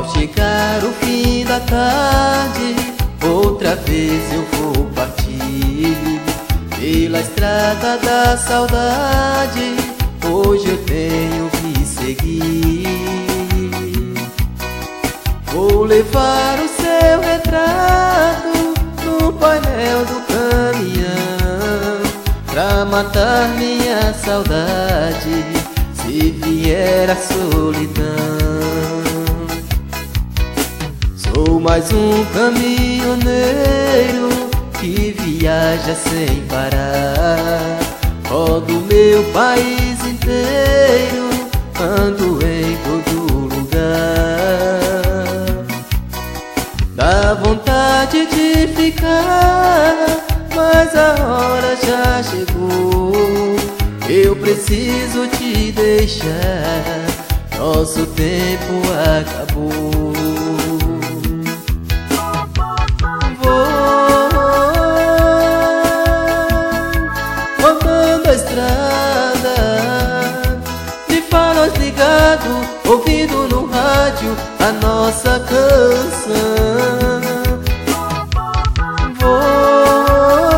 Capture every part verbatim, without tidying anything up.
Ao chegar o fim da tarde, outra vez eu vou partir pela estrada da saudade. Hoje eu tenho que seguir. Vou levar o seu retrato no painel do caminhão pra matar minha saudade se vier a solidão. Sou mais um caminhoneiro que viaja sem parar. Rodo meu país inteiro, ando em todo lugar. Dá vontade de ficar, mas a hora já chegou. Eu preciso te deixar, nosso tempo acabou. Ligado, ouvindo no rádio a nossa canção. Vou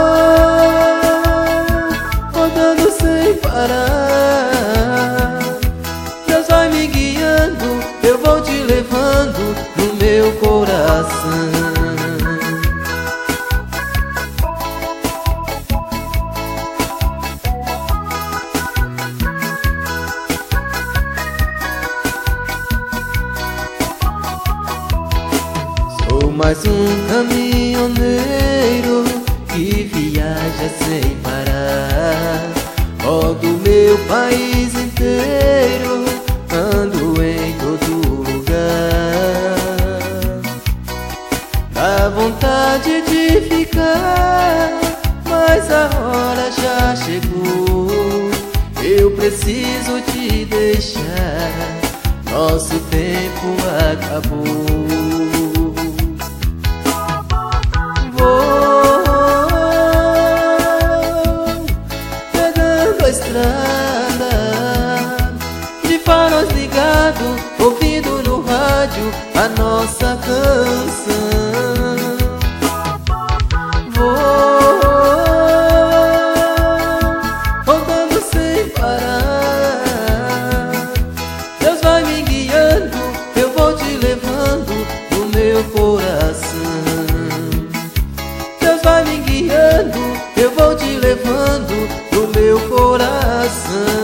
rodando sem parar. Deus vai me guiando, eu vou te levando no meu coração. Sou mais um caminhoneiro que viaja sem parar. Rodo meu país inteiro, ando em todo lugar. Dá vontade de ficar, mas a hora já chegou. Eu preciso te deixar, nosso tempo acabou. Estrada de faróis ligados, ouvindo no rádio a nossa canção. Vou rodando sem parar. Deus vai me guiando, eu vou te levando no meu coração. Deus vai me guiando, eu vou te levando no meu coração.